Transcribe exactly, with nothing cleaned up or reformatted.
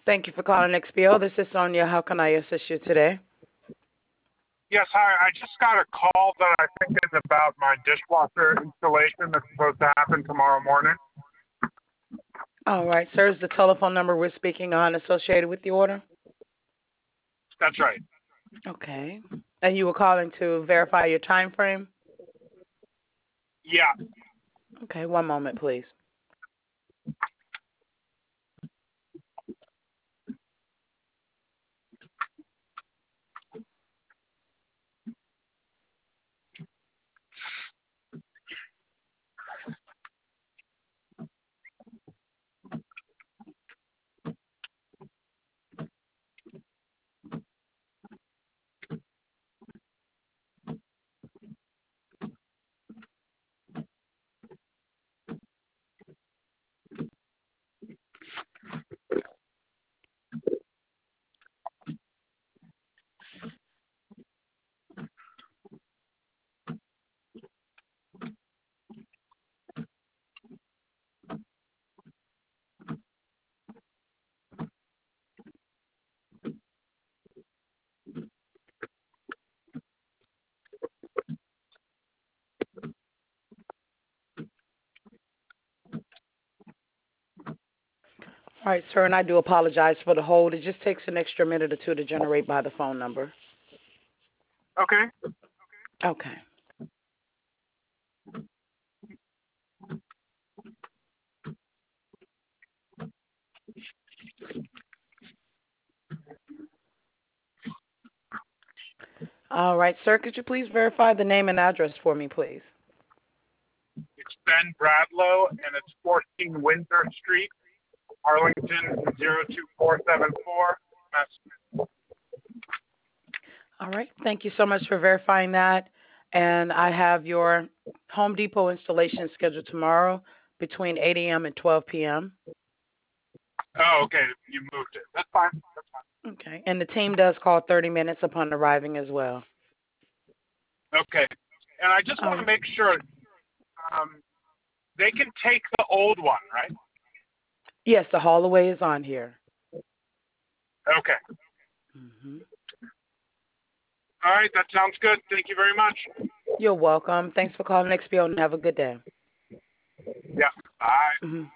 Thank you for calling X P O. This is Sonia. How can I assist you today? Yes, hi. I just got a call that I think is about my dishwasher installation that's supposed to happen tomorrow morning. All right, sir. Is the telephone number we're speaking on associated with the order? That's right. Okay. And you were calling to verify your time frame? Yeah. Okay, one moment, please. All right, sir, and I do apologize for the hold. It just takes an extra minute or two to generate by the phone number. Okay. Okay. All right, sir, could you please verify the name and address for me, please? It's Ben Bradlow, and it's fourteen Winter Street, Arlington, zero two four seven four. All right, thank you so much for verifying that. And I have your Home Depot installation scheduled tomorrow between eight a.m. and twelve p.m. Oh, okay. You moved it. That's fine. That's fine. Okay, and the team does call thirty minutes upon arriving as well. Okay. And I just want to Um, make sure um, they can take the old one, right? yes, the hallway is on here. Okay. hmm All right. That sounds good. Thank you very much. You're welcome. Thanks for calling X P O and have a good day. Yeah. Bye. hmm